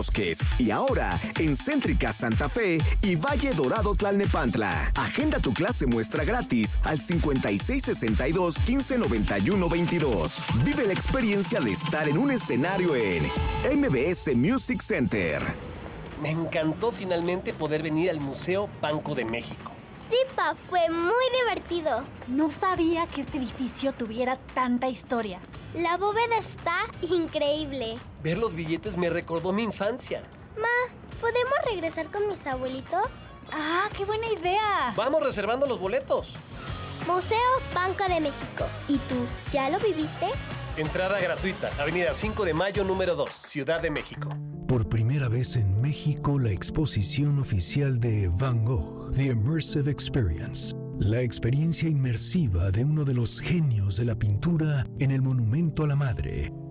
Bosques y ahora en Céntrica Santa Fe y Valle Dorado Tlalnepantla. Agenda tu clase muestra gratis al 5662 1591 22. Vive la experiencia de estar en un escenario en MBS Music Center. Me encantó finalmente poder venir al Museo Banco de México. Sí, Pa, fue muy divertido. No sabía que este edificio tuviera tanta historia. La bóveda está increíble. Ver los billetes me recordó mi infancia. Ma, ¿podemos regresar con mis abuelitos? ¡Ah, qué buena idea! Vamos reservando los boletos. Museo Banco de México. ¿Y tú, ya lo viviste? Entrada gratuita, Avenida 5 de Mayo, número 2, Ciudad de México. Por primera vez en México, la exposición oficial de Van Gogh, The Immersive Experience. La experiencia inmersiva de uno de los genios de la pintura en el Monumento a la Madre,